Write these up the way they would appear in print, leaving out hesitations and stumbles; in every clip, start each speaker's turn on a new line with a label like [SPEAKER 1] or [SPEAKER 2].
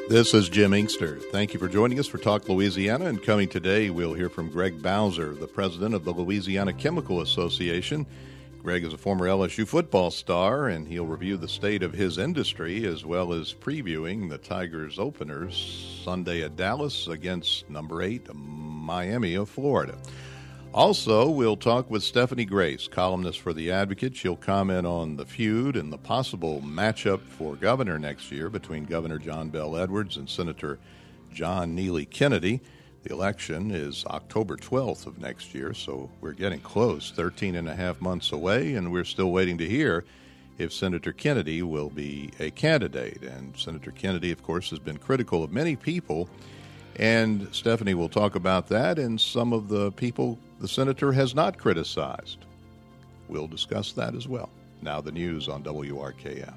[SPEAKER 1] This is Jim Inkster. Thank you for joining us for Talk Louisiana. And coming today, we'll hear from Greg Bowser, the president of the Louisiana Chemical Association. Greg is a former LSU football star, and he'll review the state of his industry as well as previewing the Tigers openers Sunday at Dallas against number 8, Miami of Florida. Also, we'll talk with Stephanie Grace, columnist for The Advocate. She'll comment on the feud and the possible matchup for governor next year between Governor John Bel Edwards and Senator John Neely Kennedy. The election is October 12th of next year, so we're getting close, 13 and a half months away, and we're still waiting to hear if Senator Kennedy will be a candidate. And Senator Kennedy, of course, has been critical of many people, and Stephanie will talk about that and some of the people the senator has not criticized. We'll discuss that as well. Now the news on WRKF.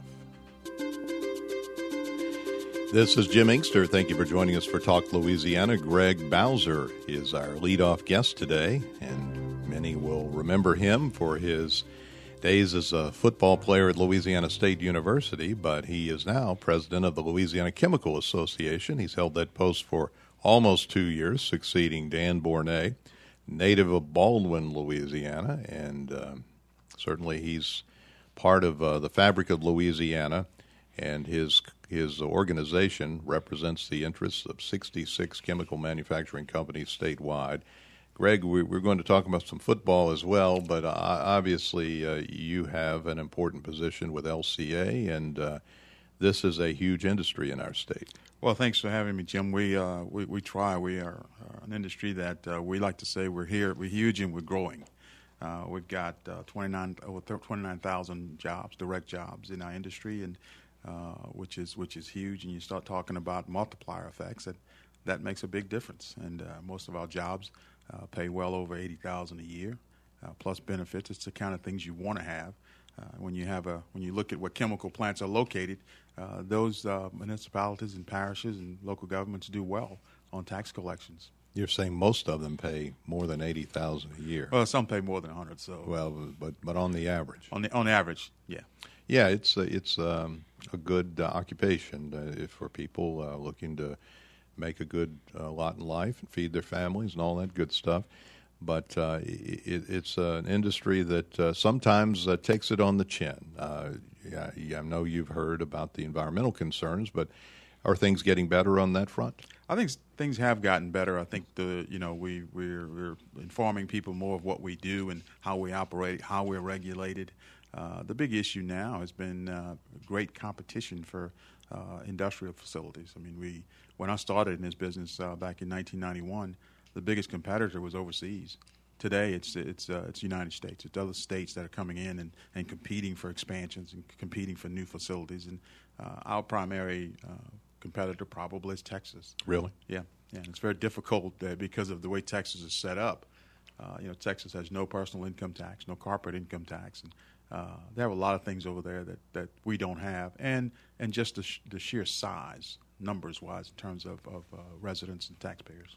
[SPEAKER 1] This is Jim Inkster. Thank you for joining us for Talk Louisiana. Greg Bowser is our leadoff guest today, and many will remember him for his days as a football player at Louisiana State University, but he is now president of the Louisiana Chemical Association. He's held that post for almost 2 years, succeeding Dan Bornay, native of Baldwin, Louisiana, and certainly he's part of the fabric of Louisiana, and his organization represents the interests of 66 chemical manufacturing companies statewide. Greg, we're going to talk about some football as well, but obviously you have an important position with LCA, and this is a huge industry in our state.
[SPEAKER 2] Well, thanks for having me, Jim. We try. We are an industry that we like to say we're huge and we're growing. We've got over 29,000 jobs, direct jobs in our industry, and which is huge. And you start talking about multiplier effects, that makes a big difference. And most of our jobs pay well over $80,000 a year, plus benefits. It's the kind of things you want to have. When you look at where chemical plants are located, those municipalities and parishes and local governments do well on tax collections.
[SPEAKER 1] You're saying most of them pay more than $80,000 a year.
[SPEAKER 2] Well, some pay more than $100,000. So
[SPEAKER 1] but on the average.
[SPEAKER 2] On the average, yeah.
[SPEAKER 1] Yeah, it's a good occupation for people looking to make a good lot in life and feed their families and all that good stuff. But it's an industry that sometimes takes it on the chin. I know you've heard about the environmental concerns, but are things getting better on that front?
[SPEAKER 2] I think things have gotten better. I think we're informing people more of what we do and how we operate, how we're regulated. The big issue now has been great competition for industrial facilities. I mean, when I started in this business back in 1991. The biggest competitor was overseas. Today, it's the United States. It's other states that are coming in and competing for expansions and competing for new facilities. And our primary competitor probably is Texas.
[SPEAKER 1] Really?
[SPEAKER 2] Yeah. And it's very difficult because of the way Texas is set up. Texas has no personal income tax, no corporate income tax, and they have a lot of things over there that we don't have, and just the sheer size, numbers-wise, in terms of residents and taxpayers.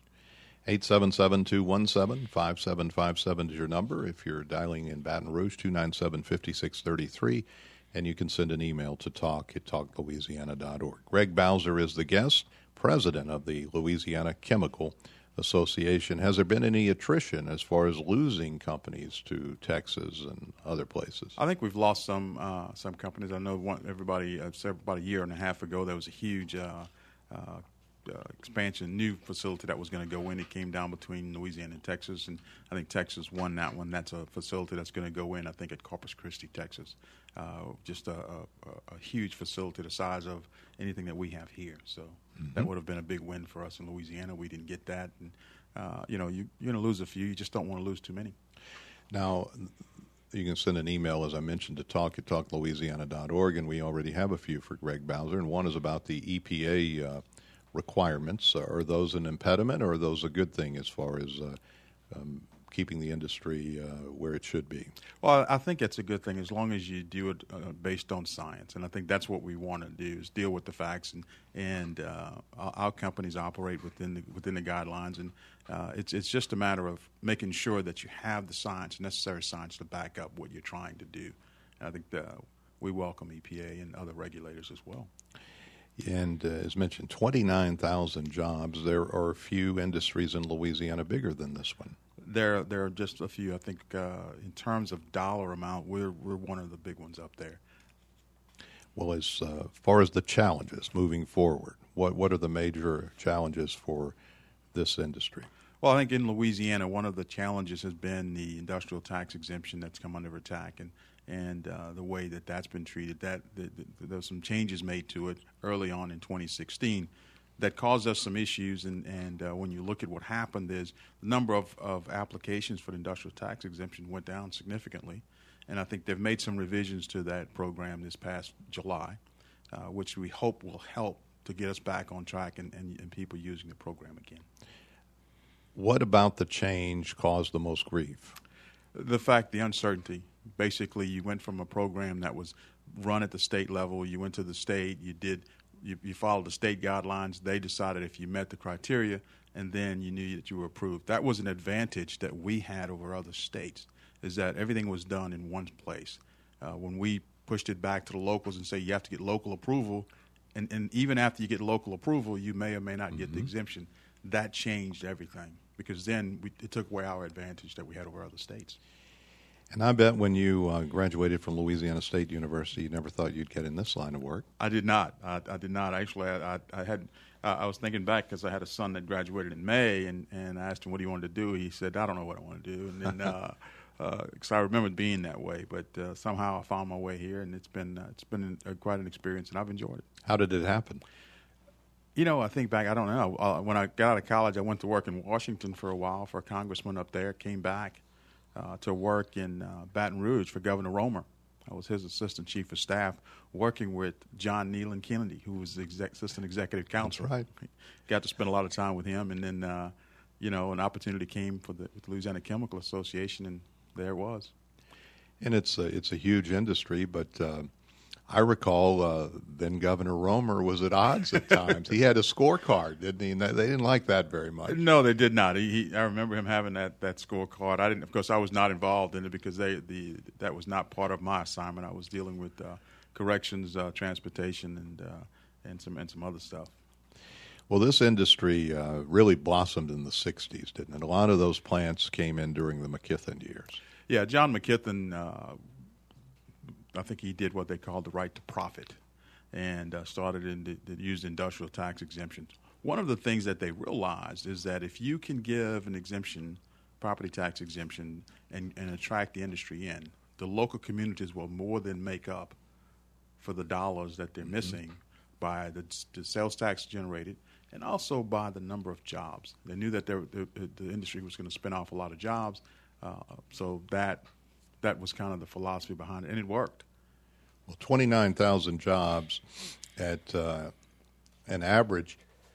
[SPEAKER 1] 877-217-5757 is your number. If you're dialing in Baton Rouge, 297-5633, and you can send an email to talk@talklouisiana.org. Greg Bowser is the guest, president of the Louisiana Chemical Association. Has there been any attrition as far as losing companies to Texas and other places?
[SPEAKER 2] I think we've lost some companies. I know about a year and a half ago, there was a huge expansion, new facility that was going to go in. It came down between Louisiana and Texas, and I think Texas won that one. That's a facility that's going to go in, I think, at Corpus Christi, Texas. Just a huge facility the size of anything that we have here. So that would have been a big win for us in Louisiana. We didn't get that. And, you're going to lose a few. You just don't want to lose too many.
[SPEAKER 1] Now, you can send an email, as I mentioned, to talk@talklouisiana.org, and we already have a few for Greg Bowser, and one is about the EPA requirements. Are those an impediment, or are those a good thing as far as keeping the industry where it should be?
[SPEAKER 2] Well, I think it's a good thing as long as you do it based on science, and I think that's what we want to do, is deal with the facts, and our companies operate within the guidelines, and it's just a matter of making sure that you have the science, necessary science, to back up what you're trying to do. And I think we welcome EPA and other regulators as well.
[SPEAKER 1] And as mentioned, 29,000 jobs. There are a few industries in Louisiana bigger than this one.
[SPEAKER 2] There are just a few. I think in terms of dollar amount, we're one of the big ones up there.
[SPEAKER 1] Well, as far as the challenges moving forward, what are the major challenges for this industry?
[SPEAKER 2] Well, I think in Louisiana, one of the challenges has been the industrial tax exemption that's come under attack, and the way that that's been treated. There's some changes made to it early on in 2016 that caused us some issues. And when you look at what happened, is the number of applications for the industrial tax exemption went down significantly. And I think they've made some revisions to that program this past July, which we hope will help to get us back on track and people using the program again.
[SPEAKER 1] What about the change caused the most grief?
[SPEAKER 2] The fact, the uncertainty. Basically, you went from a program that was run at the state level, you went to the state, you followed the state guidelines, they decided if you met the criteria, and then you knew that you were approved. That was an advantage that we had over other states, is that everything was done in one place. When we pushed it back to the locals and say you have to get local approval, and even after you get local approval, you may or may not get the exemption, that changed everything, because then it took away our advantage that we had over other states.
[SPEAKER 1] And I bet when you graduated from Louisiana State University, you never thought you'd get in this line of work.
[SPEAKER 2] I did not. I did not. Actually, I was thinking back because I had a son that graduated in May, and I asked him what he wanted to do. He said, I don't know what I want to do. And then because I remember being that way, but somehow I found my way here, and it's been quite an experience, and I've enjoyed it.
[SPEAKER 1] How did it happen?
[SPEAKER 2] You know, I think back, I don't know. When I got out of college, I went to work in Washington for a while for a congressman up there, came back to work in Baton Rouge for Governor Romer. I was his assistant chief of staff, working with John Neyland Kennedy, who was the assistant executive counsel.
[SPEAKER 1] That's right.
[SPEAKER 2] Got to spend a lot of time with him, and then, an opportunity came for the Louisiana Chemical Association, and there it was.
[SPEAKER 1] And it's a huge industry, but I recall then Governor Romer was at odds at times. He had a scorecard, didn't he? And they didn't like that very much.
[SPEAKER 2] No, they did not. I remember him having that scorecard. I didn't. Of course, I was not involved in it because that was not part of my assignment. I was dealing with corrections, transportation, and some other stuff.
[SPEAKER 1] Well, this industry really blossomed in the 60s, didn't it? A lot of those plants came in during the McKithen years.
[SPEAKER 2] Yeah, John McKithen, I think he did what they called the right to profit, and started used industrial tax exemptions. One of the things that they realized is that if you can give an exemption, property tax exemption, and attract the industry in, the local communities will more than make up for the dollars that they're missing by the sales tax generated, and also by the number of jobs. They knew that the industry was going to spin off a lot of jobs, so that was kind of the philosophy behind it, and it worked.
[SPEAKER 1] Well, 29,000 jobs at an average.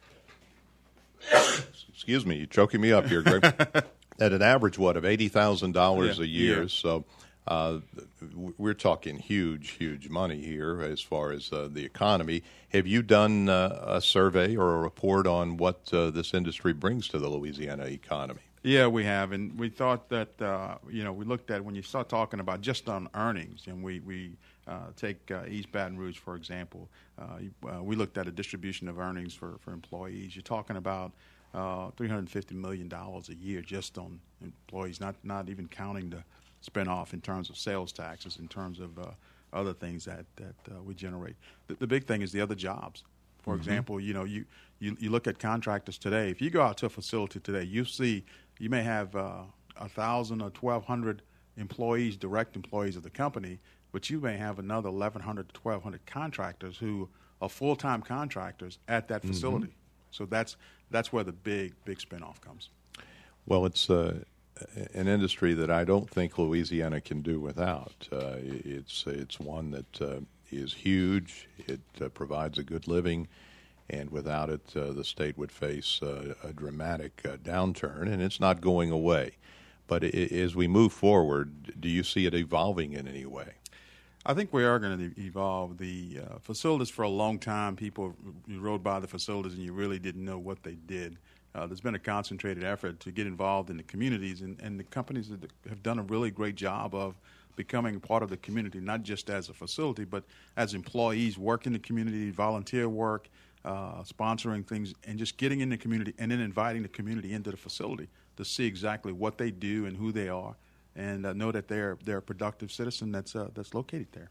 [SPEAKER 1] Excuse me, you're choking me up here, Greg. At an average, of $80,000 a year. Yeah. So we're talking huge money here as far as the economy. Have you done a survey or a report on what this industry brings to the Louisiana economy?
[SPEAKER 2] Yeah, we have, and we thought that we looked at when you start talking about just on earnings, and we take East Baton Rouge for example. We looked at a distribution of earnings for employees. You're talking about $350 million a year just on employees, not even counting the spin-off in terms of sales taxes, in terms of other things that we generate. The big thing is the other jobs. For example, you look at contractors today. If you go out to a facility today, you may have 1,000 or 1,200 employees, direct employees of the company, but you may have another 1,100 to 1,200 contractors who are full-time contractors at that facility. So that's where the big spinoff comes.
[SPEAKER 1] Well, it's an industry that I don't think Louisiana can do without. It's one that is huge. It provides a good living, and without it, the state would face a dramatic downturn, and it's not going away. But as we move forward, do you see it evolving in any way?
[SPEAKER 2] I think we are going to evolve. The facilities for a long time, you rode by the facilities and you really didn't know what they did. There's been a concentrated effort to get involved in the communities, and the companies that have done a really great job of becoming part of the community, not just as a facility, but as employees, work in the community, volunteer work, sponsoring things, and just getting in the community and then inviting the community into the facility to see exactly what they do and who they are, and know that they're a productive citizen that's located there.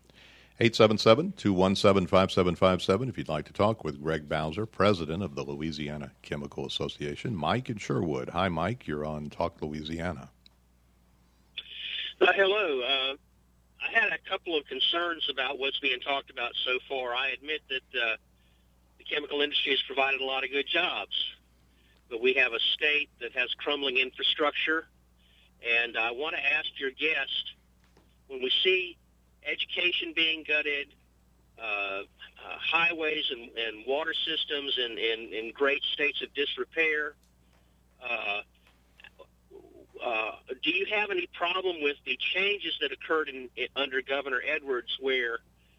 [SPEAKER 1] 877-217-5757 if you'd like to talk with Greg Bowser, president of the Louisiana Chemical Association. Mike in Sherwood. Hi, Mike. You're on Talk Louisiana.
[SPEAKER 3] Hello. I had a couple of concerns about what's being talked about so far. I admit that the chemical industry has provided a lot of good jobs, but we have a state that has crumbling infrastructure, and I want to ask your guest, when we see education being gutted, highways and water systems in great states of disrepair, do you have any problem with the changes that occurred under Governor Edwards, where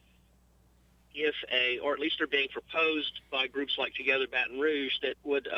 [SPEAKER 3] or at least are being proposed by groups like Together Baton Rouge, that would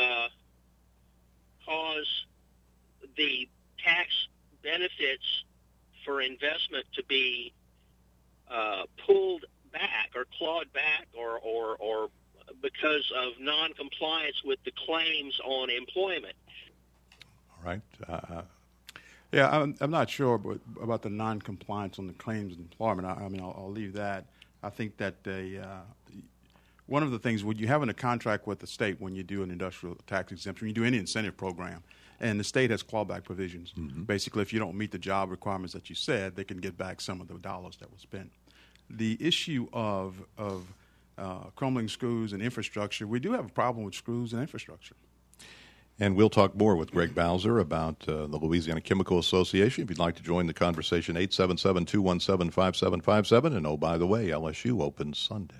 [SPEAKER 3] cause the tax benefits for investment to be pulled back or clawed back or because of non-compliance with the claims on employment?
[SPEAKER 1] All right.
[SPEAKER 2] Yeah, I'm not sure about the non-compliance on the claims of employment. I'll leave that. I think that one of the things, when you have in a contract with the state, when you do an industrial tax exemption, when you do any incentive program, and the state has clawback provisions. Mm-hmm. Basically, if you don't meet the job requirements that you said, they can get back some of the dollars that were spent. The issue of crumbling screws and infrastructure, we do have a problem with screws and infrastructure.
[SPEAKER 1] And we'll talk more with Greg Bowser about the Louisiana Chemical Association. If you'd like to join the conversation, 877-217-5757. And, oh, by the way, LSU opens Sunday.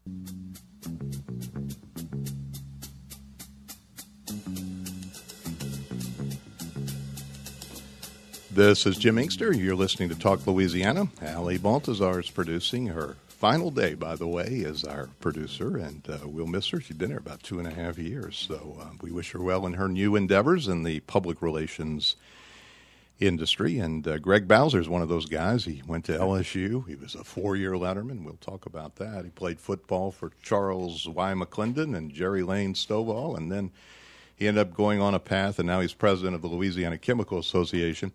[SPEAKER 1] This is Jim Inkster. You're listening to Talk Louisiana. Allie Baltazar is producing. Her final day, by the way, is our producer, and we'll miss her. She's been here about 2.5 years, so we wish her well in her new endeavors in the public relations industry. And Greg Bowser is one of those guys. He went to LSU. He was a 4-year letterman. We'll talk about that. He played football for Charles Y. McClendon and Jerry Lane Stovall, and then he ended up going on a path, and now he's president of the Louisiana Chemical Association.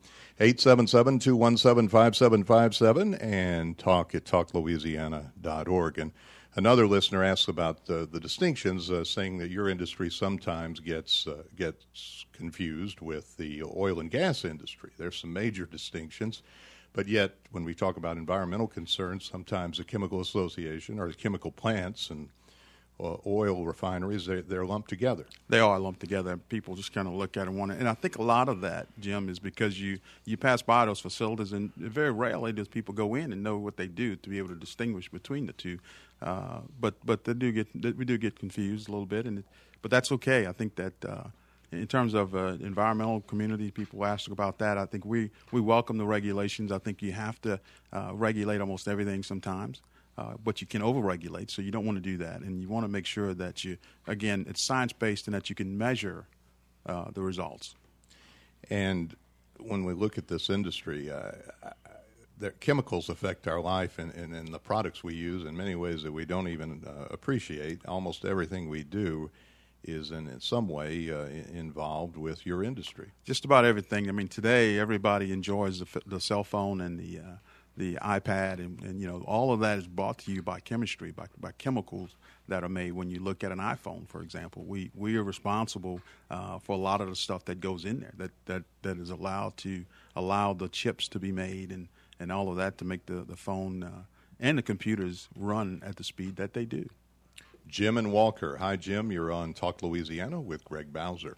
[SPEAKER 1] 877-217-5757 and talk at talklouisiana.org. And another listener asks about the distinctions, saying that your industry sometimes gets confused with the oil and gas industry. There's some major distinctions, but yet when we talk about environmental concerns, sometimes the Chemical Association or the chemical plants and oil refineries, they're lumped together.
[SPEAKER 2] They are lumped together. People just kind of look at it and I think a lot of that, Jim, is because you pass by those facilities, and very rarely does people go in and know what they do to be able to distinguish between the two. But we do get confused a little bit, but that's okay. I think that in terms of environmental community, people ask about that. I think we welcome the regulations. I think you have to regulate almost everything sometimes. But you can overregulate, so you don't want to do that. And you want to make sure that it's science-based and that you can measure the results.
[SPEAKER 1] And when we look at this industry, the chemicals affect our life and the products we use in many ways that we don't even appreciate. Almost everything we do is in some way involved with your industry.
[SPEAKER 2] Just about everything. I mean, today everybody enjoys the cell phone and the iPad, and all of that is brought to you by chemistry, by chemicals that are made. When you look at an iPhone, for example, we are responsible for a lot of the stuff that goes in there that is allowed to allow the chips to be made and all of that to make the phone and the computers run at the speed that they do.
[SPEAKER 1] Jim and Walker. Hi, Jim. You're on Talk Louisiana with Greg Bowser.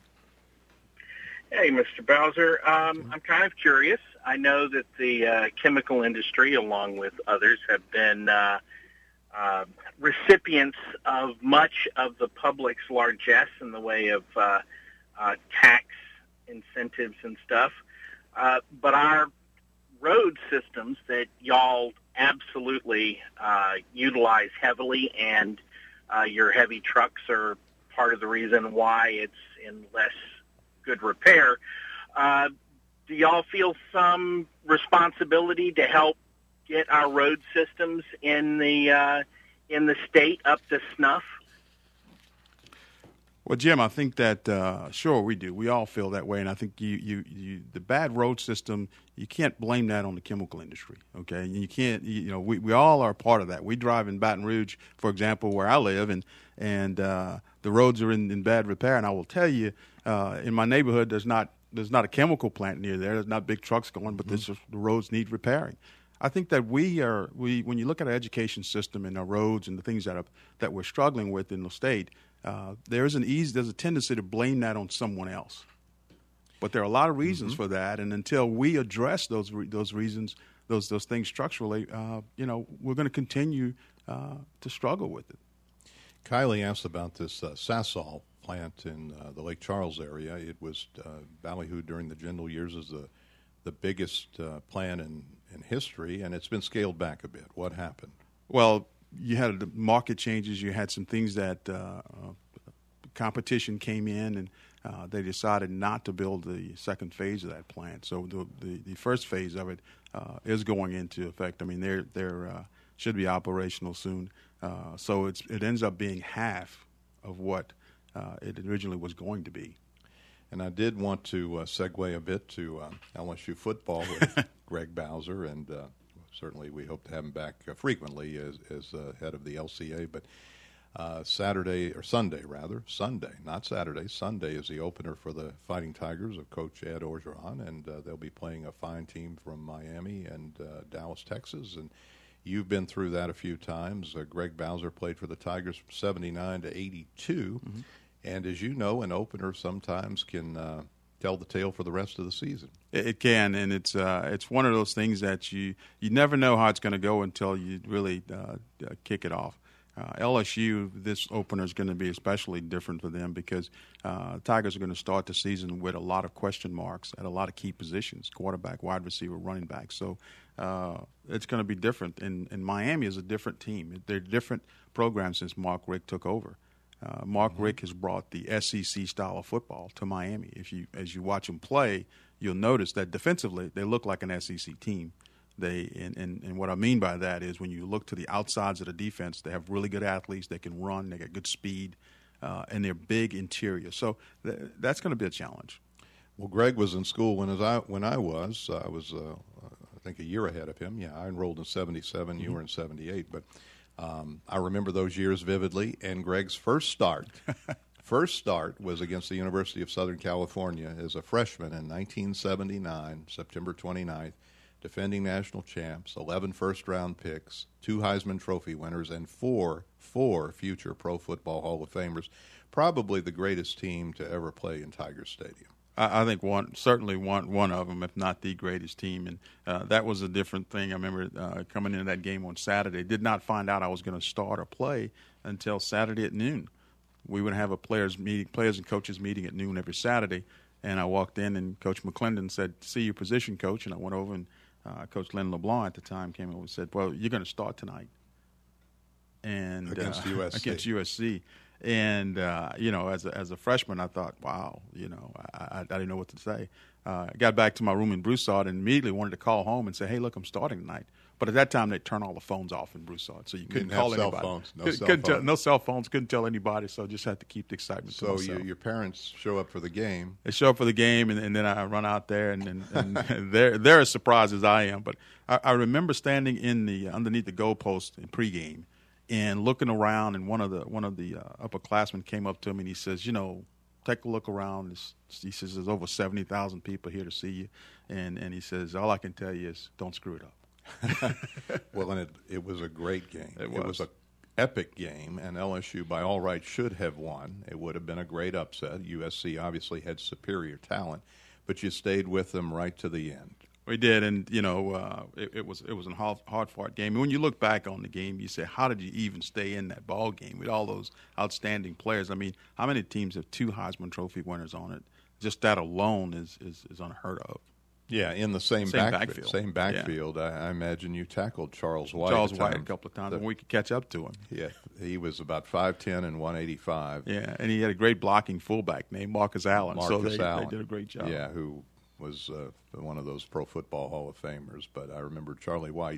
[SPEAKER 4] Hey, Mr. Bowser. I'm kind of curious. I know that the chemical industry, along with others, have been recipients of much of the public's largesse in the way of tax incentives and stuff. But our road systems that y'all absolutely utilize heavily, and your heavy trucks are part of the reason why it's in less good repair. Do y'all feel some responsibility to help get our road systems in the state up to snuff?
[SPEAKER 2] Well, Jim, I think that sure we do. We all feel that way, and I think the bad road system, you can't blame that on the chemical industry. Okay, you can't. We all are part of that. We drive in Baton Rouge, for example, where I live, and the roads are in bad repair. And I will tell you, in my neighborhood, there's not a chemical plant near there. There's not big trucks going, but the roads need repairing. I think that when you look at our education system and our roads and the things that we're struggling with in the state. There's a tendency to blame that on someone else, but there are a lot of reasons for that. And until we address those reasons, those things structurally, we're going to continue to struggle with it.
[SPEAKER 1] Kylie asked about this Sasol plant in the Lake Charles area. It was ballyhooed during the Jindal years as the biggest plant in history, and it's been scaled back a bit. What happened?
[SPEAKER 2] Well, you had the market changes. You had some things that competition came in, and they decided not to build the second phase of that plant. So the first phase of it is going into effect. I mean, they're should be operational soon. So it ends up being half of what it originally was going to be.
[SPEAKER 1] And I did want to segue a bit to LSU football with Greg Bowser, and certainly we hope to have him back frequently as head of the LCA. But Sunday, not Saturday, Sunday is the opener for the Fighting Tigers of Coach Ed Orgeron, and they'll be playing a fine team from Miami and Dallas, Texas. And you've been through that a few times. Greg Bowser played for the Tigers from 79 to 82. Mm-hmm. And as you know, an opener sometimes can tell the tale for the rest of the season.
[SPEAKER 2] It can, and it's one of those things that you never know how it's going to go until you really kick it off. LSU, this opener is going to be especially different for them because Tigers are going to start the season with a lot of question marks at a lot of key positions: quarterback, wide receiver, running back. So it's going to be different. And Miami is a different team. They're different programs since Mark Richt took over. Mark Richt has brought the SEC style of football to Miami. As you watch them play, you'll notice that defensively they look like an SEC team. And what I mean by that is when you look to the outsides of the defense, they have really good athletes. They can run. They got good speed, and they're big interior. So that's going to be a challenge.
[SPEAKER 1] Well, Greg was in school when I was I think a year ahead of him. Yeah, I enrolled in 77. You were in 78, but. I remember those years vividly, and Greg's first start was against the University of Southern California as a freshman in 1979, September 29th, defending national champs, 11 first-round picks, 2 Heisman Trophy winners, and four future Pro Football Hall of Famers, probably the greatest team to ever play in Tiger Stadium.
[SPEAKER 2] I think certainly one of them, if not the greatest team, and that was a different thing. I remember coming into that game on Saturday. Did not find out I was going to start or play until Saturday at noon. We would have a players and coaches meeting at noon every Saturday, and I walked in and Coach McClendon said, "See your position, Coach," and I went over and Coach Len LeBlanc at the time came over and said, "Well, you're going to start tonight." And
[SPEAKER 1] against USC.
[SPEAKER 2] And as a freshman, I thought, wow, I didn't know what to say. I got back to my room in Broussard and immediately wanted to call home and say, hey, look, I'm starting tonight. But at that time, they'd turn all the phones off in Broussard, so you couldn't call anybody. No cell phones. Couldn't tell anybody, so just had to keep the excitement to myself.
[SPEAKER 1] So your parents show up for the game.
[SPEAKER 2] They show up for the game, and then I run out there, and they're as surprised as I am. But I remember standing underneath the goalpost in pregame, and looking around, and one of the upperclassmen came up to me and he says, take a look around. He says there's over 70,000 people here to see you, and he says all I can tell you is don't screw it up.
[SPEAKER 1] Well, and it was a great game. It was an epic game, and LSU by all rights should have won. It would have been a great upset. USC obviously had superior talent, but you stayed with them right to the end.
[SPEAKER 2] We did, and it was a hard-fought game. And when you look back on the game, you say, how did you even stay in that ball game with all those outstanding players? I mean, how many teams have 2 Heisman Trophy winners on it? Just that alone is unheard of.
[SPEAKER 1] Yeah, in the same backfield. Same backfield. Yeah. I imagine you tackled Charles White.
[SPEAKER 2] A couple of times, and we could catch up to him.
[SPEAKER 1] Yeah, he was about 5'10" and 185.
[SPEAKER 2] Yeah, and he had a great blocking fullback named Marcus Allen. They did a great job.
[SPEAKER 1] Yeah, who was one of those Pro Football Hall of Famers. But I remember Charlie White,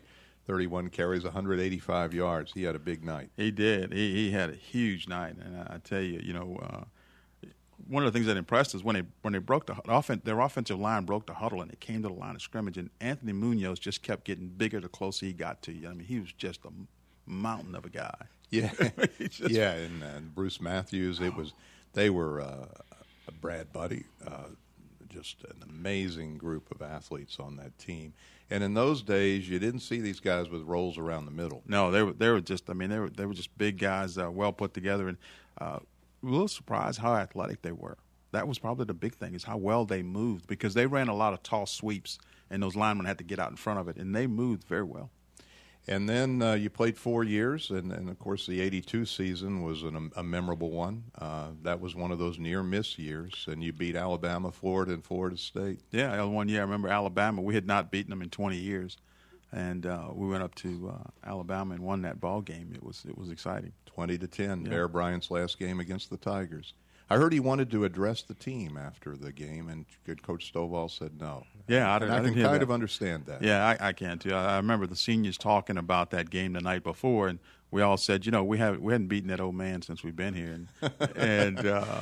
[SPEAKER 1] 31 carries, 185 yards. He had a big night.
[SPEAKER 2] He did. He had a huge night, and I tell you, one of the things that impressed us when they broke their offensive line broke the huddle and it came to the line of scrimmage, and Anthony Munoz just kept getting bigger the closer he got to you. I mean, he was just a mountain of a guy.
[SPEAKER 1] Yeah, and Bruce Matthews. They were Brad Buddy, just an amazing group of athletes on that team. And in those days, you didn't see these guys with rolls around the middle.
[SPEAKER 2] No, they were just. I mean, they were just big guys, well put together, and a little surprised how athletic they were. That was probably the big thing, is how well they moved, because they ran a lot of toss sweeps, and those linemen had to get out in front of it, and they moved very well.
[SPEAKER 1] And then you played 4 years, and of course the '82 season was a memorable one. That was one of those near-miss years, and you beat Alabama, Florida, and Florida State.
[SPEAKER 2] Yeah, one year I remember Alabama. We had not beaten them in 20 years, and we went up to Alabama and won that ball game. It was exciting.
[SPEAKER 1] 20-10,
[SPEAKER 2] Yeah.
[SPEAKER 1] Bear Bryant's last game against the Tigers. I heard he wanted to address the team after the game, and good Coach Stovall said no.
[SPEAKER 2] Yeah, I
[SPEAKER 1] can
[SPEAKER 2] didn't hear
[SPEAKER 1] kind
[SPEAKER 2] that.
[SPEAKER 1] of understand that.
[SPEAKER 2] Yeah, I can too. I remember the seniors talking about that game the night before, and we all said, we hadn't beaten that old man since we've been here, and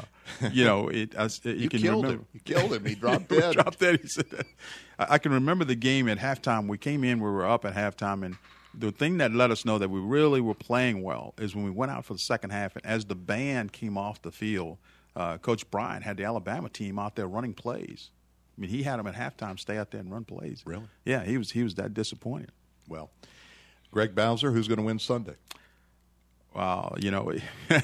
[SPEAKER 1] You
[SPEAKER 2] can
[SPEAKER 1] killed
[SPEAKER 2] remember.
[SPEAKER 1] him. You killed him. He dropped dead.
[SPEAKER 2] Dropped dead. He said that. I can remember the game at halftime. We came in, we were up at halftime, and the thing that let us know that we really were playing well is when we went out for the second half, and as the band came off the field, Coach Bryant had the Alabama team out there running plays. I mean, he had them at halftime stay out there and run plays.
[SPEAKER 1] Really?
[SPEAKER 2] Yeah, he was that disappointed.
[SPEAKER 1] Well, Greg Bowser, who's going to win Sunday?
[SPEAKER 2] Wow, Jim, I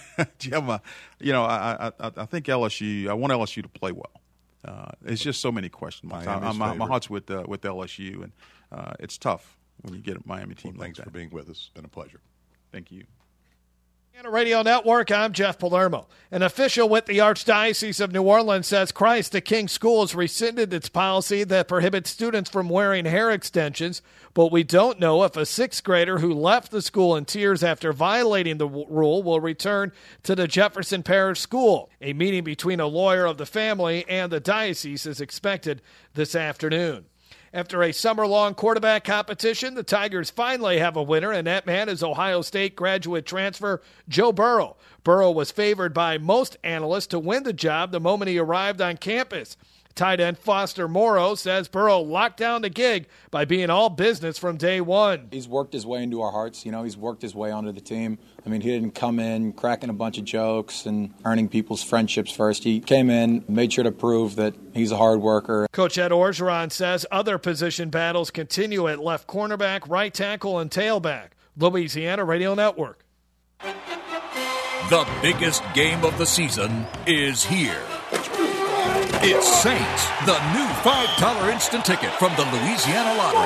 [SPEAKER 2] think LSU. I want LSU to play well. It's just so many question marks. My heart's with LSU, and it's tough when you get a Miami team like
[SPEAKER 1] Thanks
[SPEAKER 2] that.
[SPEAKER 1] for being with us. It's been a pleasure.
[SPEAKER 2] Thank you.
[SPEAKER 5] Radio Network, I'm Jeff Palermo. An official with the Archdiocese of New Orleans says Christ the King School has rescinded its policy that prohibits students from wearing hair extensions, but we don't know if a sixth grader who left the school in tears after violating the rule will return to the Jefferson Parish School. A meeting between a lawyer of the family and the diocese is expected this afternoon. After a summer-long quarterback competition, the Tigers finally have a winner, and that man is Ohio State graduate transfer Joe Burrow. Burrow was favored by most analysts to win the job the moment he arrived on campus. Tight end Foster Morrow says Burrow locked down the gig by being all business from day one.
[SPEAKER 6] He's worked his way into our hearts. He's worked his way onto the team. I mean, he didn't come in cracking a bunch of jokes and earning people's friendships first. He came in, made sure to prove that he's a hard worker.
[SPEAKER 5] Coach Ed Orgeron says other position battles continue at left cornerback, right tackle, and tailback. Louisiana Radio Network.
[SPEAKER 7] The biggest game of the season is here. It's Saints, the new $5 instant ticket from the Louisiana Lottery.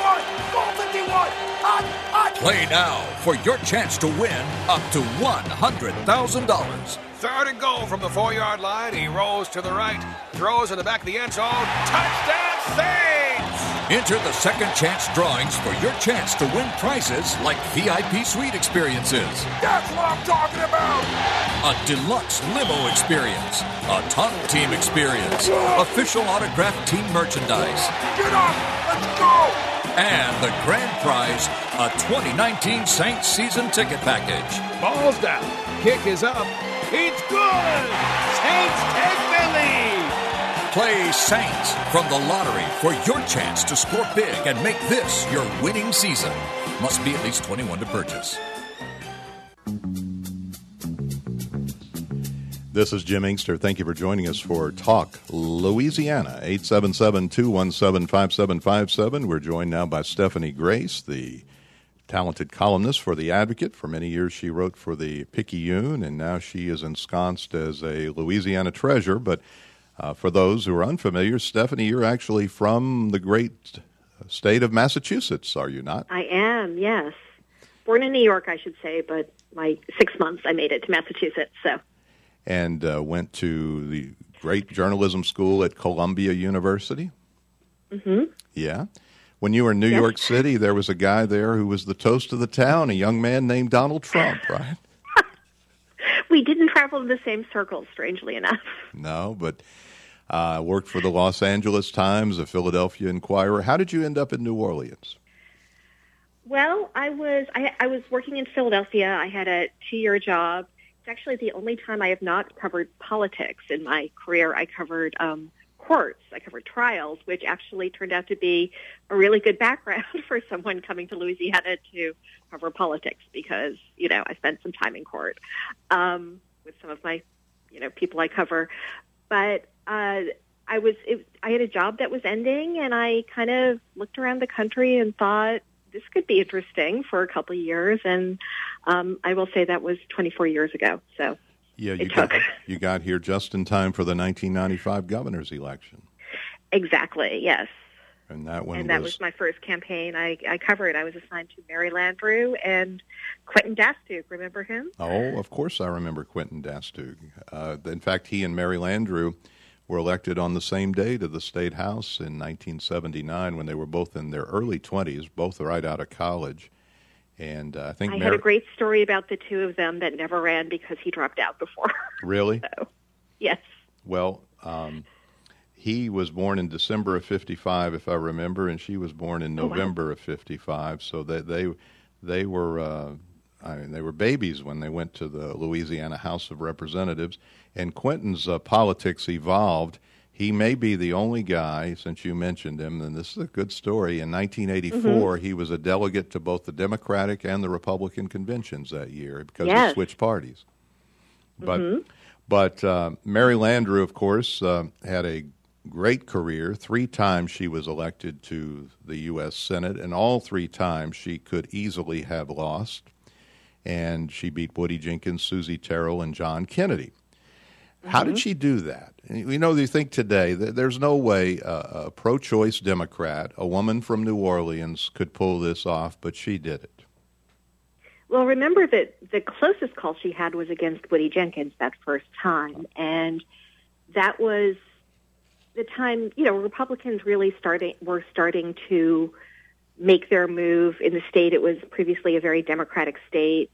[SPEAKER 7] Play now for your chance to win up to $100,000.
[SPEAKER 8] Third and goal from the 4-yard line. He rolls to the right, throws in the back of the end zone. Touchdown, Saints!
[SPEAKER 7] Enter the second chance drawings for your chance to win prizes like VIP suite experiences,
[SPEAKER 8] That's what I'm talking about!
[SPEAKER 7] a deluxe limo experience, a tunnel team experience, official autographed team merchandise,
[SPEAKER 8] Get up! Let's go!
[SPEAKER 7] and the grand prize, a 2019 Saints season ticket package.
[SPEAKER 8] Ball's down. Kick is up. It's good! Saints take the lead!
[SPEAKER 7] Play Saints from the lottery for your chance to score big and make this your winning season. Must be at least 21 to purchase.
[SPEAKER 1] This is Jim Inkster. Thank you for joining us for Talk Louisiana, 877-217-5757. We're joined now by Stephanie Grace, the talented columnist for The Advocate. For many years she wrote for the Picayune, and now she is ensconced as a Louisiana treasure. But for those who are unfamiliar, Stephanie, you're actually from the great state of Massachusetts, are you not?
[SPEAKER 9] I am, yes. Born in New York, I should say, but my 6 months I made it to Massachusetts, so...
[SPEAKER 1] And went to the great journalism school at Columbia University.
[SPEAKER 9] Mm-hmm.
[SPEAKER 1] Yeah. When you were in New York City, there was a guy there who was the toast of the town, a young man named Donald Trump, right?
[SPEAKER 9] We didn't travel in the same circles, strangely enough.
[SPEAKER 1] No, but worked for the Los Angeles Times, the Philadelphia Inquirer. How did you end up in New Orleans?
[SPEAKER 9] Well, I was working in Philadelphia. I had a 2-year job. It's actually the only time I have not covered politics in my career. I covered courts. I covered trials, which actually turned out to be a really good background for someone coming to Louisiana to cover politics because, I spent some time in court with some of my, people I cover. But I had a job that was ending, and I kind of looked around the country and thought, this could be interesting for a couple of years, and I will say that was 24 years ago. So
[SPEAKER 1] yeah, you got here just in time for the 1995 governor's election.
[SPEAKER 9] Exactly. Yes.
[SPEAKER 1] And that
[SPEAKER 9] was my first campaign I covered. I was assigned to Mary Landrieu and Quentin Dastugue. Remember him?
[SPEAKER 1] Oh, of course I remember Quentin Dastugue. In fact, he and Mary Landrieu were elected on the same day to the State House in 1979 when they were both in their early 20s, both right out of college. And I think
[SPEAKER 9] I had a great story about the two of them that never ran because he dropped out before.
[SPEAKER 1] Really?
[SPEAKER 9] So, yes.
[SPEAKER 1] Well, he was born in December of 55, if I remember, and she was born in November of 55. So that they were babies when they went to the Louisiana House of Representatives. And Quentin's politics evolved. He may be the only guy, since you mentioned him, and this is a good story. In 1984, he was a delegate to both the Democratic and the Republican conventions that year because he switched parties. But Mary Landrieu, of course, had a great career. 3 times she was elected to the U.S. Senate, and all 3 times she could easily have lost. And she beat Woody Jenkins, Susie Terrell, and John Kennedy. How did she do that? You think today that there's no way a pro-choice Democrat, a woman from New Orleans, could pull this off, but she did it.
[SPEAKER 9] Well, remember that the closest call she had was against Woody Jenkins that first time, and that was the time, Republicans really were starting to make their move in the state. It was previously a very Democratic state,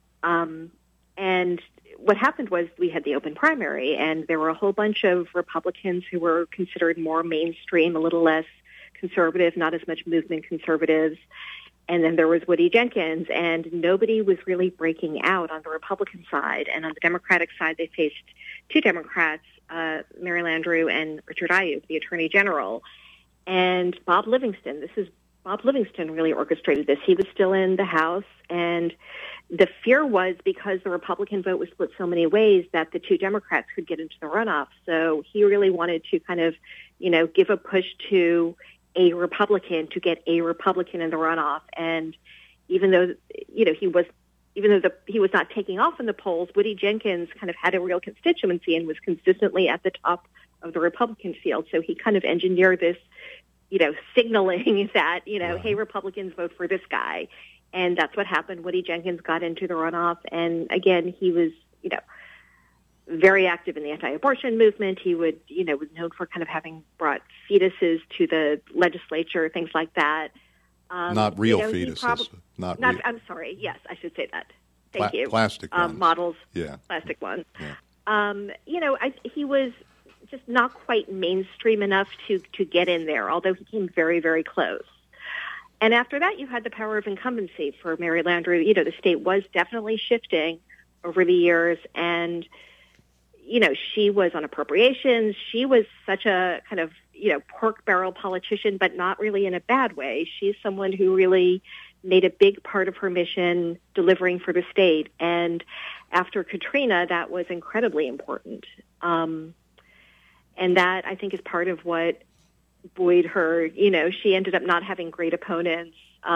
[SPEAKER 9] and what happened was we had the open primary, and there were a whole bunch of Republicans who were considered more mainstream, a little less conservative, not as much movement conservatives. And then there was Woody Jenkins, and nobody was really breaking out on the Republican side. And on the Democratic side, they faced 2 Democrats, Mary Landrieu and Richard Ayoub, the Attorney General, and Bob Livingston. Bob Livingston really orchestrated this. He was still in the House, and the fear was because the Republican vote was split so many ways that the 2 Democrats could get into the runoff. So he really wanted to kind of, give a push to a Republican to get a Republican in the runoff. And even though, he was not taking off in the polls, Woody Jenkins kind of had a real constituency and was consistently at the top of the Republican field. So he kind of engineered this, signaling that, hey, Republicans, vote for this guy. And that's what happened. Woody Jenkins got into the runoff. And again, he was, very active in the anti-abortion movement. He was known for kind of having brought fetuses to the legislature, things like that.
[SPEAKER 1] Not real fetuses.
[SPEAKER 9] I'm sorry. Yes, I should say that. Thank you.
[SPEAKER 1] Plastic ones.
[SPEAKER 9] Models.
[SPEAKER 1] Yeah.
[SPEAKER 9] Plastic ones.
[SPEAKER 1] Yeah.
[SPEAKER 9] He was just not quite mainstream enough to get in there, although he came very, very close. And after that, you had the power of incumbency for Mary Landrieu. The state was definitely shifting over the years, and, she was on appropriations. She was such a kind of, pork barrel politician, but not really in a bad way. She's someone who really made a big part of her mission delivering for the state. And after Katrina, that was incredibly important. And that, I think, is part of what buoyed her. She ended up not having great opponents.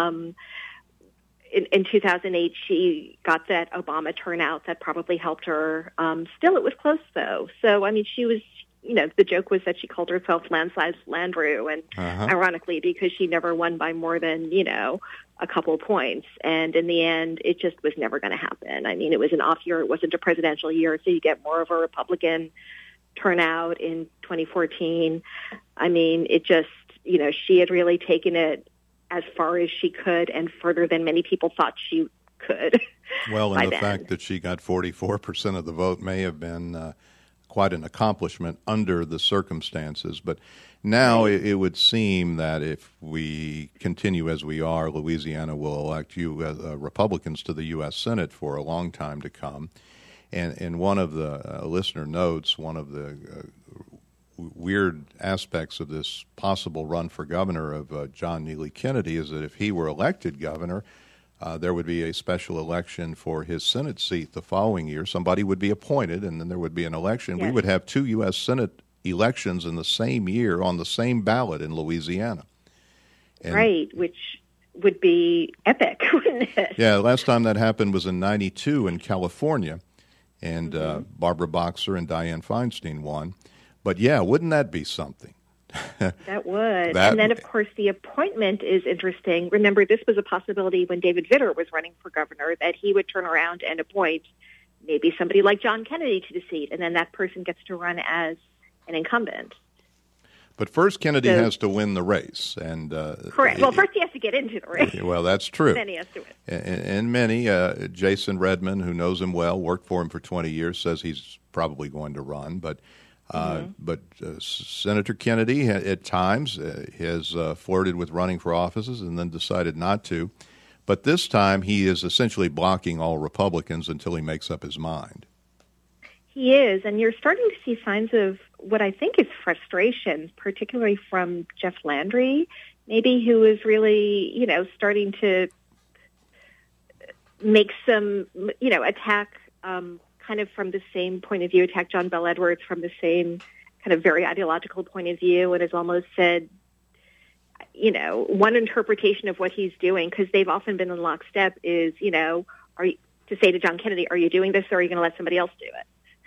[SPEAKER 9] In 2008, she got that Obama turnout that probably helped her. Still, it was close, though. So, she was, the joke was that she called herself Landslide Landrieu, and ironically, because she never won by more than, a couple of points. And in the end, it just was never going to happen. It was an off year. It wasn't a presidential year, so you get more of a Republican turnout in 2014. It just, she had really taken it as far as she could and further than many people thought she could.
[SPEAKER 1] Well, and the fact that she got 44% of the vote may have been quite an accomplishment under the circumstances. But now it would seem that if we continue as we are, Louisiana will elect you Republicans to the U.S. Senate for a long time to come. And one of the listener notes, one of the weird aspects of this possible run for governor of John Neely Kennedy is that if he were elected governor, there would be a special election for his Senate seat the following year. Somebody would be appointed, and then there would be an election. Yes. We would have 2 U.S. Senate elections in the same year on the same ballot in Louisiana. And,
[SPEAKER 9] right, which would be epic, wouldn't it?
[SPEAKER 1] Yeah, the last time that happened was in '92 in California, and Barbara Boxer and Dianne Feinstein won. But, yeah, wouldn't that be something?
[SPEAKER 9] That would. And then, of course, the appointment is interesting. Remember, this was a possibility when David Vitter was running for governor, that he would turn around and appoint maybe somebody like John Kennedy to the seat, and then that person gets to run as an incumbent.
[SPEAKER 1] But first, Kennedy has to win the race. And
[SPEAKER 9] correct. Well, first he has to get into the race.
[SPEAKER 1] Well, that's true.
[SPEAKER 9] Then he has to win.
[SPEAKER 1] And many, Jason Redman, who knows him well, worked for him for 20 years, says he's probably going to run. But Senator Kennedy, at times, has flirted with running for offices and then decided not to. But this time, he is essentially blocking all Republicans until he makes up his mind.
[SPEAKER 9] He is, and you're starting to see signs of what I think is frustration, particularly from Jeff Landry, maybe, who is really, starting to make some, attack kind of from the same point of view, attack John Bel Edwards from the same kind of very ideological point of view, and has almost said, one interpretation of what he's doing, because they've often been in lockstep, is, to say to John Kennedy, are you doing this or are you going to let somebody else do it?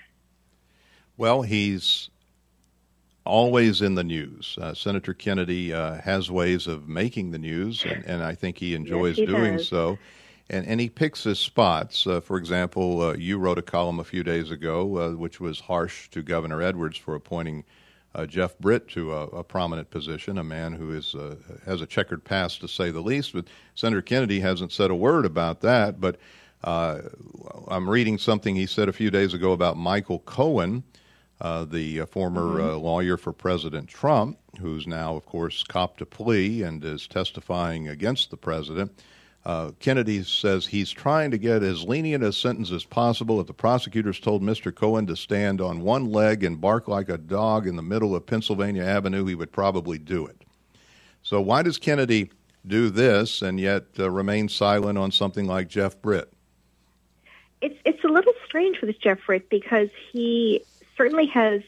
[SPEAKER 1] Well, he's always in the news. Senator Kennedy has ways of making the news, and I think he enjoys doing so. And he picks his spots. For example, you wrote a column a few days ago, which was harsh to Governor Edwards for appointing Jeff Britt to a prominent position, a man who has a checkered past, to say the least. But Senator Kennedy hasn't said a word about that. But I'm reading something he said a few days ago about Michael Cohen, the former lawyer for President Trump, who's now, of course, copped a plea and is testifying against the president. Kennedy says he's trying to get as lenient a sentence as possible. If the prosecutors told Mr. Cohen to stand on one leg and bark like a dog in the middle of Pennsylvania Avenue, he would probably do it. So why does Kennedy do this and yet remain silent on something like Jeff Britt?
[SPEAKER 9] It's a little strange with Jeff Britt, because he certainly has,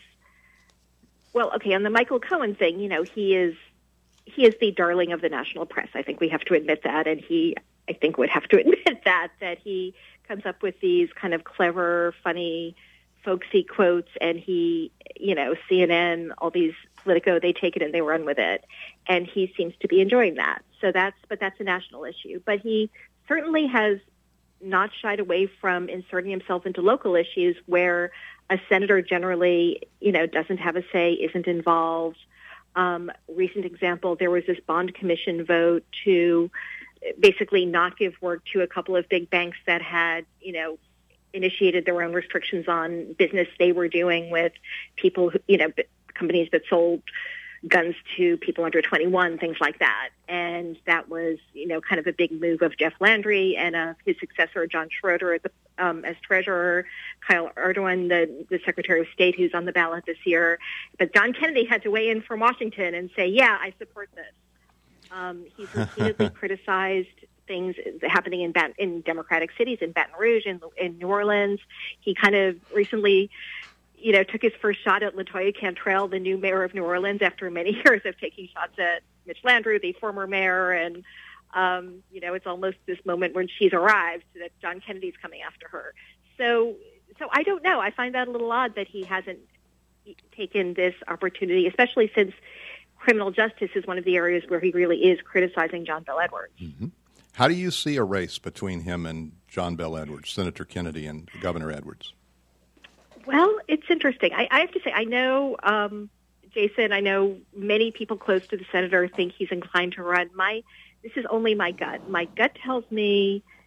[SPEAKER 9] on the Michael Cohen thing, he is the darling of the national press. I think we have to admit that, and I think would have to admit that he comes up with these kind of clever, funny, folksy quotes, and he, CNN, all these Politico, they take it and they run with it, and he seems to be enjoying that. So that's a national issue. But he certainly has not shied away from inserting himself into local issues where a senator generally, doesn't have a say, isn't involved. Recent example, there was this bond commission vote to basically not give work to a couple of big banks that had, initiated their own restrictions on business they were doing with people, companies that sold guns to people under 21, things like that. And that was, kind of a big move of Jeff Landry and of his successor, John Schroeder, as treasurer, Kyle Erdogan, the Secretary of State, who's on the ballot this year. But John Kennedy had to weigh in from Washington and say, yeah, I support this. He's repeatedly criticized things happening in Democratic cities, in Baton Rouge, in New Orleans. He kind of recently took his first shot at LaToya Cantrell, the new mayor of New Orleans, after many years of taking shots at Mitch Landrieu, the former mayor. And, it's almost this moment when she's arrived that John Kennedy's coming after her. So I don't know. I find that a little odd that he hasn't taken this opportunity, especially since criminal justice is one of the areas where he really is criticizing John Bel Edwards.
[SPEAKER 1] Mm-hmm. How do you see a race between him and John Bel Edwards, Senator Kennedy and Governor Edwards?
[SPEAKER 9] Well, it's interesting. I have to say, I know, Jason, I know many people close to the senator think he's inclined to run. This is only my gut. My gut tells me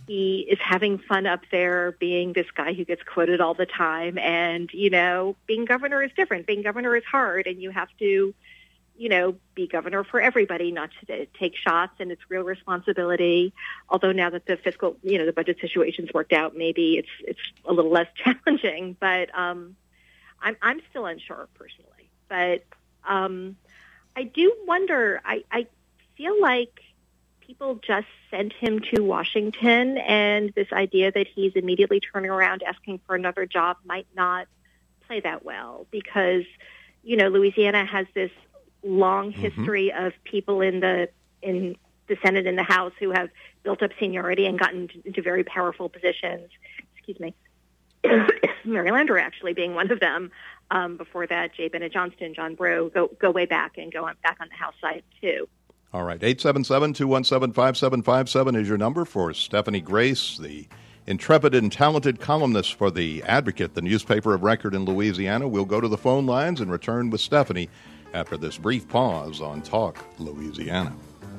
[SPEAKER 9] he is having fun up there being this guy who gets quoted all the time. And, being governor is different. Being governor is hard, and you have to, be governor for everybody, not to take shots, and it's real responsibility. Although now that the fiscal, the budget situation's worked out, maybe it's a little less challenging. But I'm still unsure personally. But I do wonder. I feel like people just sent him to Washington, and this idea that he's immediately turning around asking for another job might not play that well because, Louisiana has this long history of people in the Senate and the House who have built up seniority and gotten into very powerful positions. Excuse me. Mary Lander actually being one of them. Before that, J. Bennett Johnston, John Breaux, go way back and go back on the House side, too.
[SPEAKER 1] All right, 877-217-5757 is your number for Stephanie Grace, the intrepid and talented columnist for The Advocate, the newspaper of record in Louisiana. We'll go to the phone lines and return with Stephanie after this brief pause on Talk Louisiana.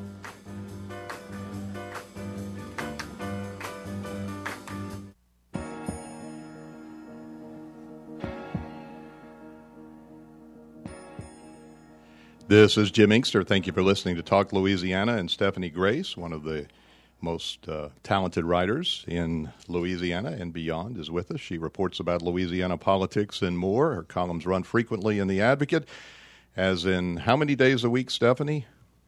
[SPEAKER 1] This is Jim Inkster. Thank you for listening to Talk Louisiana. And Stephanie Grace, one of the most talented writers in Louisiana and beyond, is with us. She reports about Louisiana politics and more. Her columns run frequently in The Advocate. As in how many days a week, Stephanie?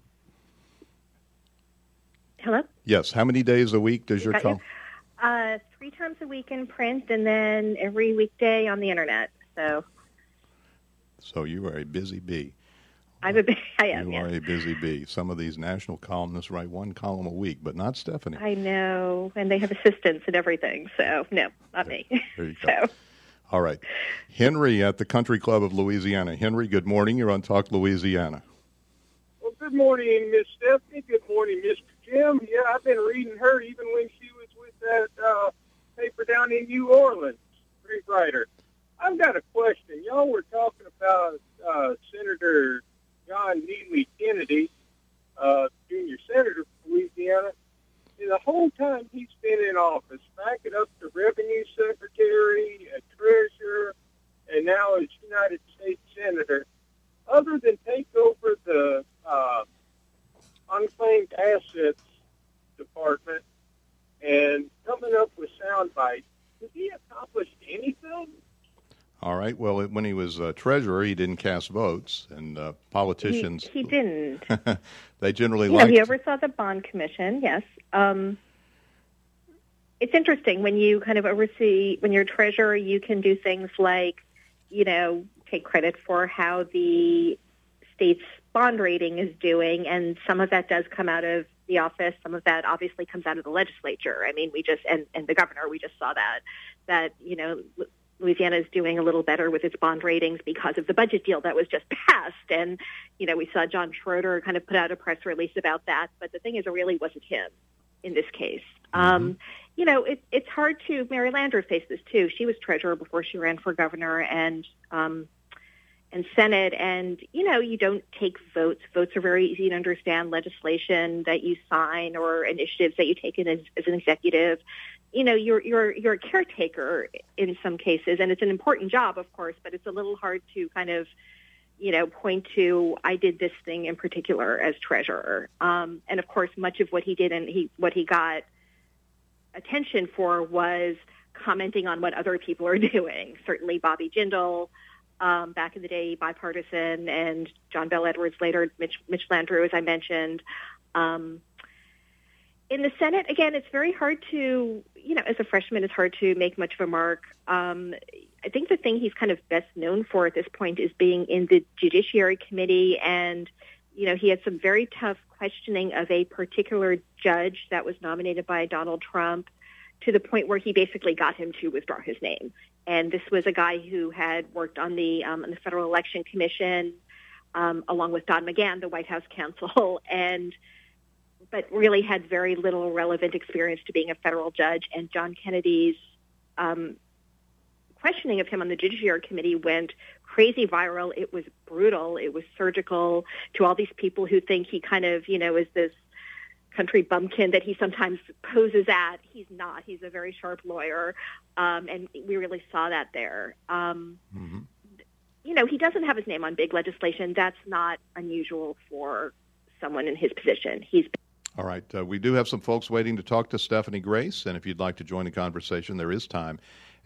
[SPEAKER 9] Hello?
[SPEAKER 1] Yes. How many days a week does your column?
[SPEAKER 9] 3 times a week in print and then every weekday on the Internet. So
[SPEAKER 1] you are a busy bee.
[SPEAKER 9] I am.
[SPEAKER 1] You are a busy bee. Some of these national columnists write 1 column a week, but not Stephanie.
[SPEAKER 9] I know, and they have assistants and everything. So no, not me.
[SPEAKER 1] There you go. All right. Henry at the Country Club of Louisiana. Henry, good morning. You're on Talk Louisiana.
[SPEAKER 10] Well, good morning, Miss Stephanie. Good morning, Mr. Jim. Yeah, I've been reading her even when she was with that paper down in New Orleans. Great writer. I've got a question. Y'all were talking about Senator John Neely Kennedy, junior senator from Louisiana. And the whole time he's been in office, backing up the revenue secretary, a treasurer, and now as United States senator, other than take over the unclaimed assets department and coming up with sound bites, has he accomplished anything?
[SPEAKER 1] All right. Well, when he was treasurer, he didn't cast votes, and politicians...
[SPEAKER 9] He didn't.
[SPEAKER 1] They generally liked...
[SPEAKER 9] He oversaw the bond commission, yes. It's interesting. When you kind of oversee, when you're treasurer, you can do things like, take credit for how the state's bond rating is doing, and some of that does come out of the office. Some of that obviously comes out of the legislature. I mean, we just, and the governor, we just saw that, Louisiana is doing a little better with its bond ratings because of the budget deal that was just passed. And, we saw John Schroeder kind of put out a press release about that. But the thing is, it really wasn't him in this case. Mm-hmm. It's hard to, Mary Lander faced this too. She was treasurer before she ran for governor and Senate. And, you don't take votes. Votes are very easy to understand. Legislation that you sign or initiatives that you take in as an executive. You're a caretaker in some cases, and it's an important job, of course, but it's a little hard to kind of, point to, I did this thing in particular as treasurer. And of course, much of what he did and what he got attention for was commenting on what other people are doing. Certainly Bobby Jindal, back in the day, bipartisan, and John Bell Edwards later, Mitch Landrieu, as I mentioned. In the Senate, again, it's very hard to, as a freshman, it's hard to make much of a mark. I think the thing he's kind of best known for at this point is being in the Judiciary Committee, and, he had some very tough questioning of a particular judge that was nominated by Donald Trump to the point where he basically got him to withdraw his name. And this was a guy who had worked on the Federal Election Commission, along with Don McGahn, the White House counsel, but really had very little relevant experience to being a federal judge. And John Kennedy's questioning of him on the Judiciary Committee went crazy viral. It was brutal. It was surgical to all these people who think he kind of, is this country bumpkin that he sometimes poses at. He's not. He's a very sharp lawyer, and we really saw that there. You know, he doesn't have his name on big legislation. That's not unusual for someone in his position.
[SPEAKER 1] All right. We do have some folks waiting to talk to Stephanie Grace, and if you'd like to join the conversation, there is time.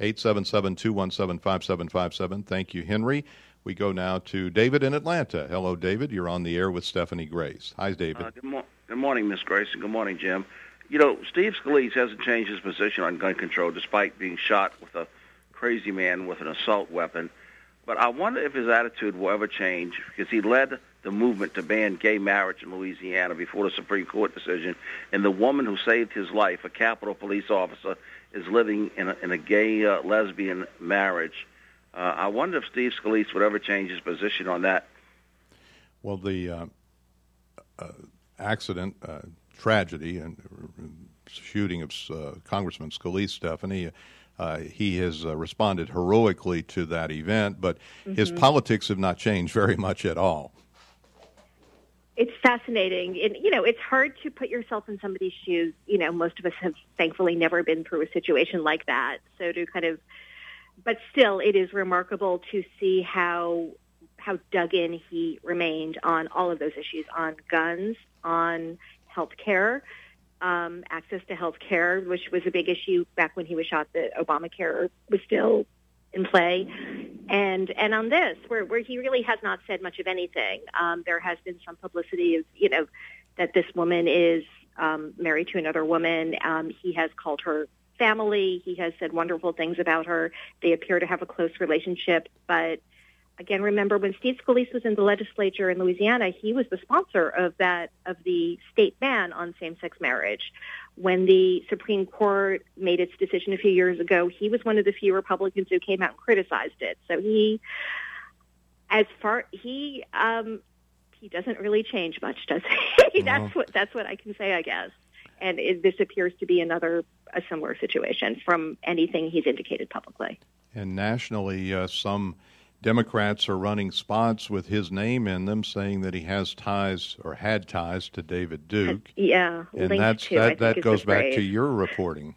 [SPEAKER 1] 877-217-5757. Thank you, Henry. We go now to David in Atlanta. Hello, David. You're on the air with Stephanie Grace. Hi, David.
[SPEAKER 11] Good morning, Miss Grace, and good morning, Jim. You know, Steve Scalise hasn't changed his position on gun control despite being shot with a crazy man with an assault weapon. But I wonder if his attitude will ever change, because he led the movement to ban gay marriage in Louisiana before the Supreme Court decision, and the woman who saved his life, a Capitol Police officer, is living in a gay lesbian marriage. I wonder if Steve Scalise would ever change his position on that.
[SPEAKER 1] Well, the accident, tragedy, and shooting of Congressman Scalise, Stephanie, he has responded heroically to that event, but his politics have not changed very much at all.
[SPEAKER 9] It's fascinating. And, you know, it's hard to put yourself in somebody's shoes. You know, most of us have thankfully never been through a situation like that. So to kind of, but still, it is remarkable to see how dug in he remained on all of those issues, on guns, on health care, access to health care, which was a big issue back when he was shot. The Obamacare was still in play, and on this, where he really has not said much of anything. There has been some publicity of, you know, that this woman is married to another woman. He has called her family. He has said wonderful things about her. They appear to have a close relationship, but again, remember when Steve Scalise was in the legislature in Louisiana, he was the sponsor of the state ban on same-sex marriage. When the Supreme Court made its decision a few years ago, he was one of the few Republicans who came out and criticized it. So he doesn't really change much, does he? That's what I can say, I guess. And this appears to be a similar situation from anything he's indicated publicly.
[SPEAKER 1] And nationally, some Democrats are running spots with his name in them, saying that he has ties or had ties to David Duke.
[SPEAKER 9] Yeah,
[SPEAKER 1] and that goes back to your reporting.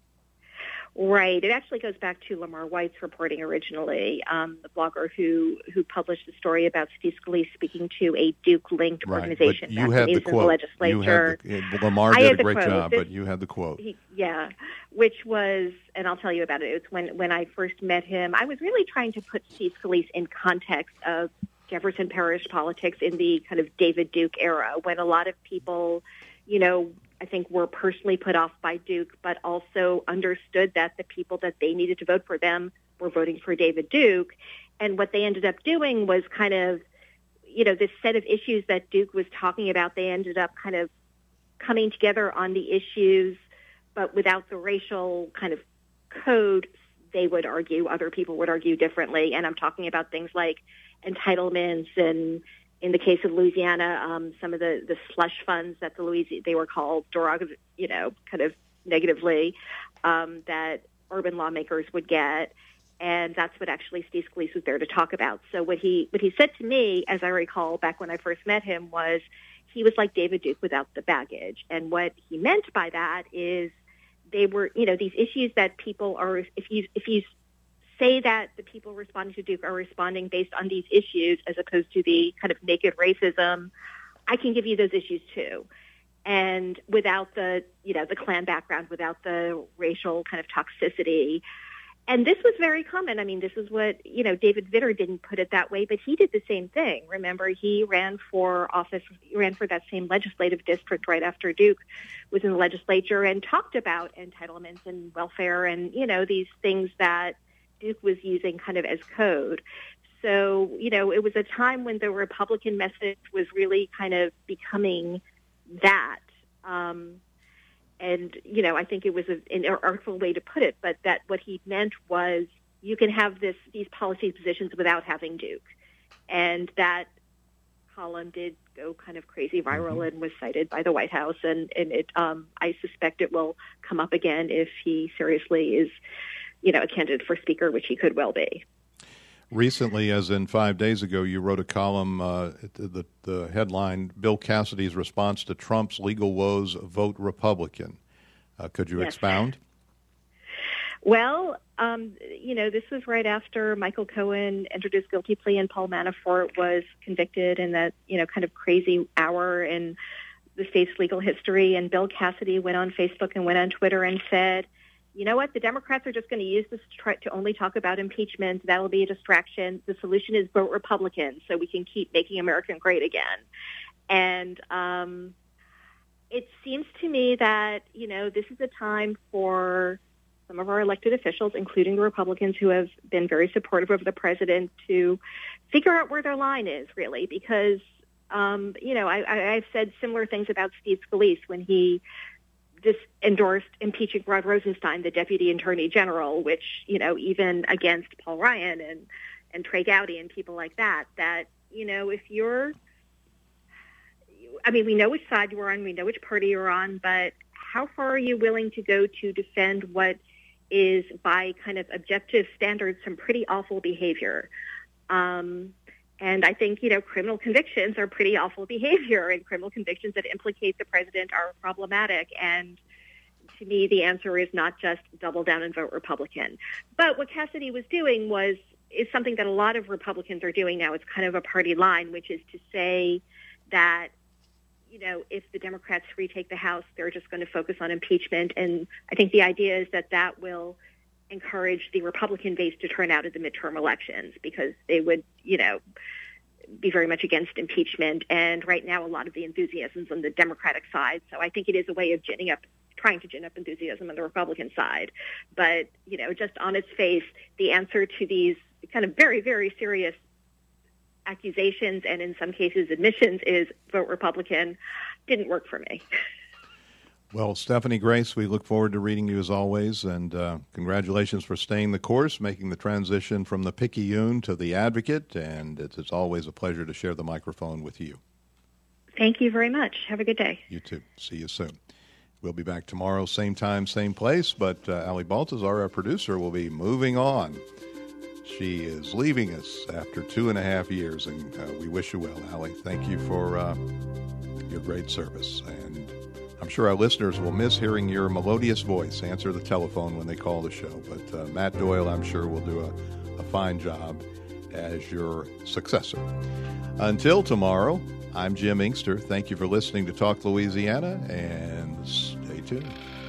[SPEAKER 9] Right. It actually goes back to Lamar White's reporting originally, the blogger who published the story about Steve Scalise speaking to a Duke-linked organization
[SPEAKER 1] back when he was in the
[SPEAKER 9] legislature.
[SPEAKER 1] Lamar did a great job, but you had the quote.
[SPEAKER 9] Which was, and I'll tell you about it, it was when I first met him, I was really trying to put Steve Scalise in context of Jefferson Parish politics in the kind of David Duke era, when a lot of people, you know, I think were personally put off by Duke, but also understood that the people that they needed to vote for them were voting for David Duke. And what they ended up doing was kind of, you know, this set of issues that Duke was talking about, they ended up kind of coming together on the issues, but without the racial kind of code, they would argue, other people would argue differently. And I'm talking about things like entitlements, and in the case of Louisiana, some of the slush funds that they were called derogatory, you know, kind of negatively, that urban lawmakers would get. And that's what actually Steve Scalise was there to talk about. So what he said to me, as I recall, back when I first met him, was he was like David Duke without the baggage. And what he meant by that is they were, you know, these issues that people are, if you say that the people responding to Duke are responding based on these issues as opposed to the kind of naked racism, I can give you those issues too. And without the, you know, the Klan background, without the racial kind of toxicity. And this was very common. I mean, this is what, you know, David Vitter didn't put it that way, but he did the same thing. Remember, he ran for office, he ran for that same legislative district right after Duke was in the legislature, and talked about entitlements and welfare and, you know, these things that Duke was using kind of as code. So, you know, it was a time when the Republican message was really kind of becoming that. And, you know, I think it was an artful way to put it, but that what he meant was you can have these policy positions without having Duke. And that column did go kind of crazy viral and was cited by the White House. And it, I suspect it will come up again if he seriously is, you know, a candidate for speaker, which he could well be.
[SPEAKER 1] Recently, as in 5 days ago, you wrote a column, the headline, Bill Cassidy's response to Trump's legal woes, vote Republican. Could you expound?
[SPEAKER 9] Well, this was right after Michael Cohen introduced guilty plea and Paul Manafort was convicted in that, kind of crazy hour in the state's legal history. And Bill Cassidy went on Facebook and went on Twitter and said, you know what, the Democrats are just going to use this to only talk about impeachment. That'll be a distraction. The solution is vote Republican so we can keep making America great again. And it seems to me that, this is a time for some of our elected officials, including the Republicans who have been very supportive of the president, to figure out where their line is, really, because, I've said similar things about Steve Scalise when he just endorsed impeaching Rod Rosenstein, the Deputy Attorney General, which, even against Paul Ryan and Trey Gowdy and people like that, if you're, we know which side you're on, we know which party you're on, but how far are you willing to go to defend what is, by kind of objective standards, some pretty awful behavior? And I think, criminal convictions are pretty awful behavior, and criminal convictions that implicate the president are problematic. And to me, the answer is not just double down and vote Republican. But what Cassidy was doing is something that a lot of Republicans are doing now. It's kind of a party line, which is to say that, if the Democrats retake the House, they're just going to focus on impeachment. And I think the idea is that will encourage the Republican base to turn out at the midterm elections because they would, be very much against impeachment. And right now, a lot of the enthusiasm's on the Democratic side. So I think it is a way of trying to gin up enthusiasm on the Republican side. But, just on its face, the answer to these kind of very, very serious accusations and in some cases admissions is vote Republican. Didn't work for me.
[SPEAKER 1] Well, Stephanie Grace, we look forward to reading you as always, and congratulations for staying the course, making the transition from the Picayune to the Advocate, and it's always a pleasure to share the microphone with you.
[SPEAKER 9] Thank you very much. Have a good day.
[SPEAKER 1] You too. See you soon. We'll be back tomorrow, same time, same place, but Ali Baltazar, our producer, will be moving on. She is leaving us after 2.5 years, and we wish you well, Ali. Thank you for your great service, and I'm sure our listeners will miss hearing your melodious voice answer the telephone when they call the show. But Matt Doyle, I'm sure, will do a fine job as your successor. Until tomorrow, I'm Jim Inkster. Thank you for listening to Talk Louisiana, and stay tuned.